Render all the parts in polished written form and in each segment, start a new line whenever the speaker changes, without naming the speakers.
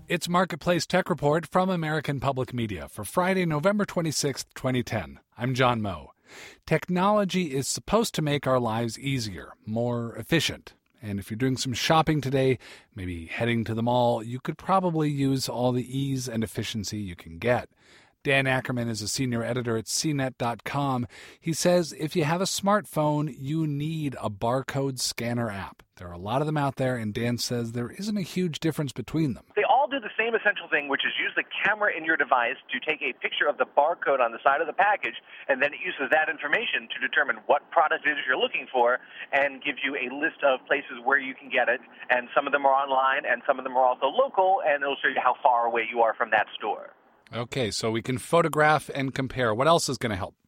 It's Marketplace Tech Report from American Public Media for Friday, November 26, 2010. I'm John Moe. Technology is supposed to make our lives easier, more efficient. And if you're doing some shopping today, maybe heading to the mall, you could probably use all the ease and efficiency you can get. Dan Ackerman is a senior editor at CNET.com. He says if you have a smartphone, you need a barcode scanner app. There are a lot of them out there, and Dan says there isn't a huge difference between them.
They all do the same essential thing, which is use the camera in your device to take a picture of the barcode on the side of the package, and then it uses that information to determine what product it is you're looking for and gives you a list of places where you can get it. And some of them are online, and some of them are also local, and it'll show you how far away you are from that store.
Okay, so we can photograph and compare. What else is going to help?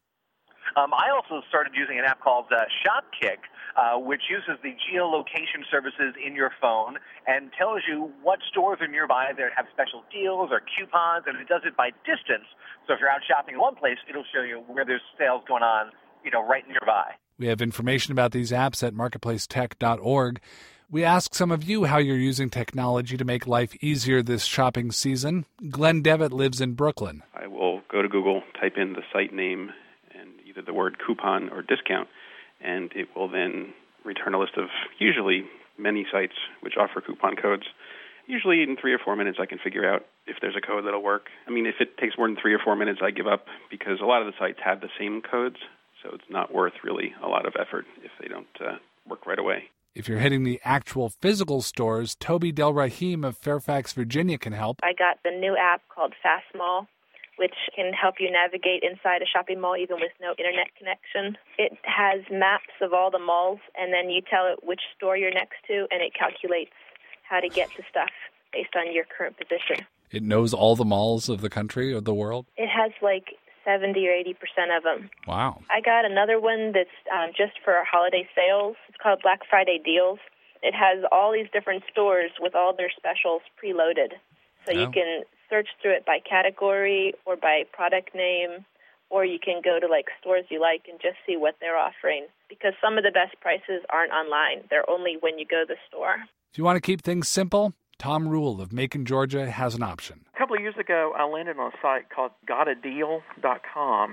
I also started using an app called ShopKick, which uses the geolocation services in your phone and tells you what stores are nearby that have special deals or coupons, and it does it by distance. So if you're out shopping in one place, it'll show you where there's sales going on, right nearby. We
have information about these apps at marketplacetech.org. We asked some of you how you're using technology to make life easier this shopping season. Glenn Devitt lives in Brooklyn.
I will go to Google, type in the site name and either the word coupon or discount, and it will then return a list of usually many sites which offer coupon codes. Usually in 3 or 4 minutes I can figure out if there's a code that'll work. If it takes more than 3 or 4 minutes, I give up because a lot of the sites have the same codes, so it's not worth really a lot of effort if they don't work right away.
If you're hitting the actual physical stores, Toby Del Rahim of Fairfax, Virginia can help.
I got the new app called Fast Mall, which can help you navigate inside a shopping mall even with no internet connection. It has maps of all the malls, and then you tell it which store you're next to, and it calculates how to get to stuff based on your current position.
It knows all the malls of the country or the world?
It has 70 or 80% of them.
Wow.
I got another one that's just for holiday sales. It's called Black Friday Deals. It has all these different stores with all their specials preloaded. So you can search through it by category or by product name, or you can go to stores you like and just see what they're offering. Because some of the best prices aren't online. They're only when you go to the store.
If you want to keep things simple, Tom Rule of Macon, Georgia has an option.
A couple of years ago, I landed on a site called gotadeal.com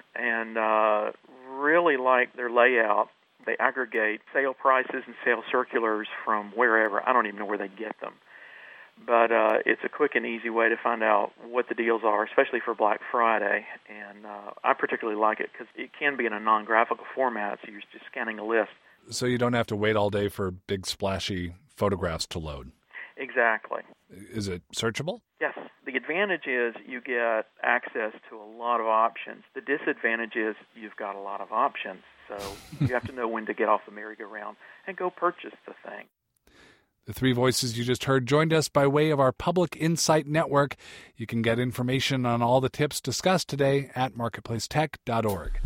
and really liked their layout. They aggregate sale prices and sale circulars from wherever. I don't even know where they get them. But it's a quick and easy way to find out what the deals are, especially for Black Friday. And I particularly like it because it can be in a non-graphical format, so you're just scanning a list.
So you don't have to wait all day for big splashy photographs to load.
Exactly.
Is it searchable?
Yes. The advantage is you get access to a lot of options. The disadvantage is you've got a lot of options, so you have to know when to get off the merry-go-round and go purchase the thing.
The three voices you just heard joined us by way of our Public Insight Network. You can get information on all the tips discussed today at marketplacetech.org.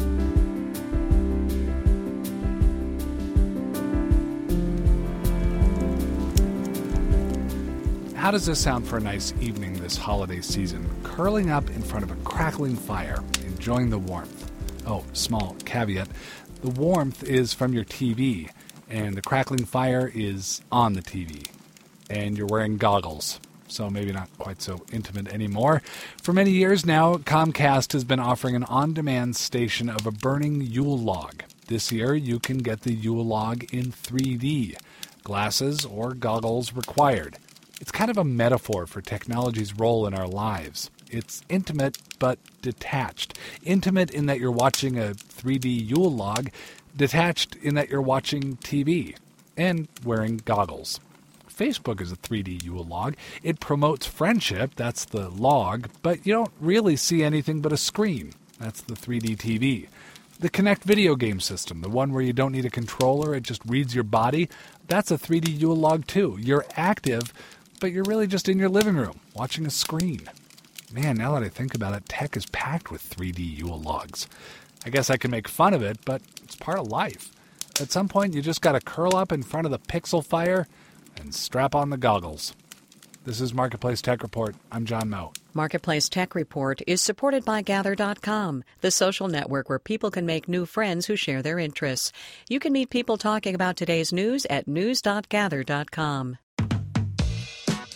How does this sound for a nice evening this holiday season? Curling up in front of a crackling fire, enjoying the warmth. Oh, small caveat. The warmth is from your TV, and the crackling fire is on the TV. And you're wearing goggles, so maybe not quite so intimate anymore. For many years now, Comcast has been offering an on-demand station of a burning Yule log. This year, you can get the Yule log in 3D. Glasses or goggles required. It's kind of a metaphor for technology's role in our lives. It's intimate but detached. Intimate in that you're watching a 3D Yule log, detached in that you're watching TV and wearing goggles. Facebook is a 3D Yule log. It promotes friendship, that's the log, but you don't really see anything but a screen. That's the 3D TV. The Kinect video game system, the one where you don't need a controller, it just reads your body, that's a 3D Yule log too. You're active, but you're really just in your living room, watching a screen. Man, now that I think about it, tech is packed with 3D Yule logs. I guess I can make fun of it, but it's part of life. At some point, you just got to curl up in front of the pixel fire and strap on the goggles. This is Marketplace Tech Report. I'm John Moe.
Marketplace Tech Report is supported by Gather.com, the social network where people can make new friends who share their interests. You can meet people talking about today's news at news.gather.com.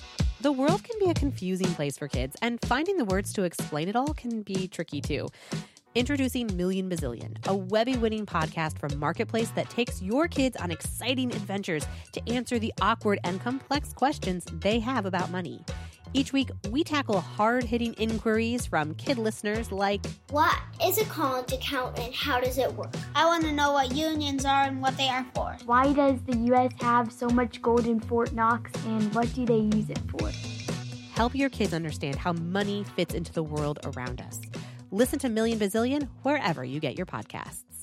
The world can be a confusing place for kids, and finding the words to explain it all can be tricky too. Introducing Million Bazillion, a Webby-winning podcast from Marketplace that takes your kids on exciting adventures to answer the awkward and complex questions they have about money. Each week, we tackle hard-hitting inquiries from kid listeners like,
what is a college account and how does it work?
I want to know what unions are and what they are for.
Why does the U.S. have so much gold in Fort Knox, and what do they use it for?
Help your kids understand how money fits into the world around us. Listen to Million Bazillion wherever you get your podcasts.